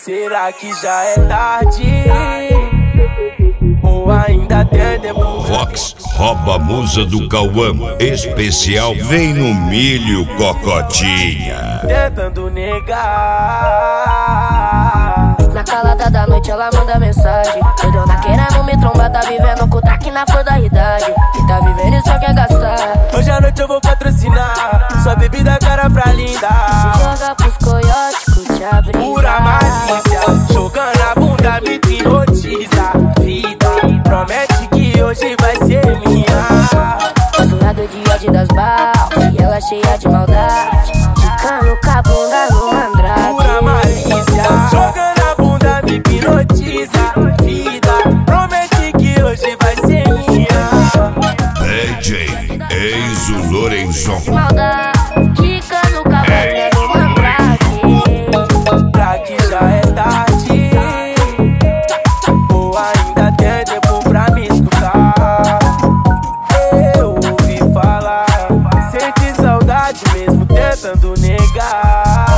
Será que já é tarde? Ou ainda tem tempo? Vox rouba a musa do Cauã. Especial vem no milho, cocotinha. Tentando negar. Na calada da noite ela manda mensagem: Doidona querendo me trombar, tá vivendo com o traque na flor da idade. E tá vivendo e só quer gastar. Hoje à noite eu vou patrocinar sua bebida cara pra linda. Se joga pros coiotes, curte a brisa. Pura malícia, jogando a bunda me hipnotiza. Vida, promete que hoje vai ser minha. Misturado de ódio das balas e ela cheia de maldade, ficando com a bunda no mandrake. Pura malícia, jogando a bunda me hipnotiza. Vida, promete que hoje vai ser minha. DJ Enzo Lorenzon. Maldade, ficando com a bunda no mandrake. Pra que já é tarde, ou ainda tem tempo pra me escutar. Eu ouvi falar, sente saudade mesmo tentando negar.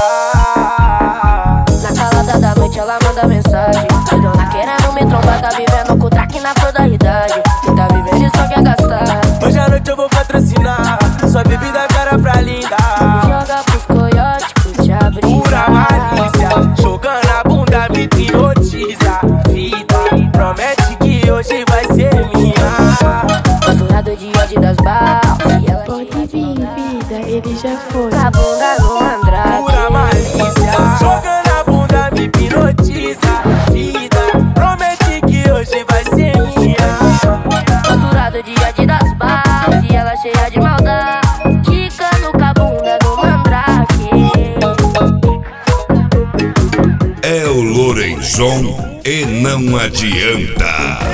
Na calada da noite ela manda mensagem: Doidona querendo me trombar, tá vivendo com o traque na flor da idade. E tá vivendo e só quer gastar. Hoje à noite eu vou patrocinar sua bebida cara pra linda. Joga pros coiotes, curte a brisa. Pura malícia, jogando a bunda me hipnotiza. Vida, promete que hoje vai ser minha. Misturado de ódio das balas e ela Pode vir, vida, ele já foi. com a bunda no mandrake. Pura malícia, jogando a bunda me hipnotiza. Vida, promete que hoje vai ser minha. Misturado de ódio das balas e ela cheia de maldade, ficando com a bunda no mandrake. É o Lorenzon e não adianta.